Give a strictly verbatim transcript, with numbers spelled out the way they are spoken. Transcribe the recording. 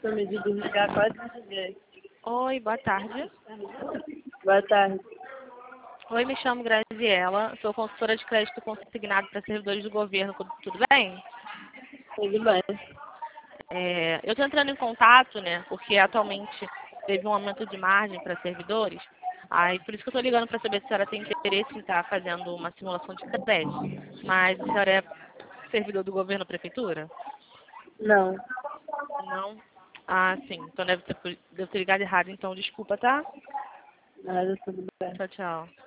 pra me desligar quase desliguei. Oi, boa tarde. Boa tarde. Oi, me chamo Graziela, sou consultora de crédito consignado para servidores do governo, tudo bem? Tudo bem. É, eu estou entrando em contato, né, porque atualmente teve um aumento de margem para servidores, aí por isso que eu estou ligando para saber se a senhora tem interesse em estar fazendo uma simulação de crédito, mas a senhora é servidor do governo ou prefeitura? Não. Não? Ah, sim, então deve ter, deve ter ligado errado, então desculpa, tá? Nada, tudo bem. Tchau, tchau.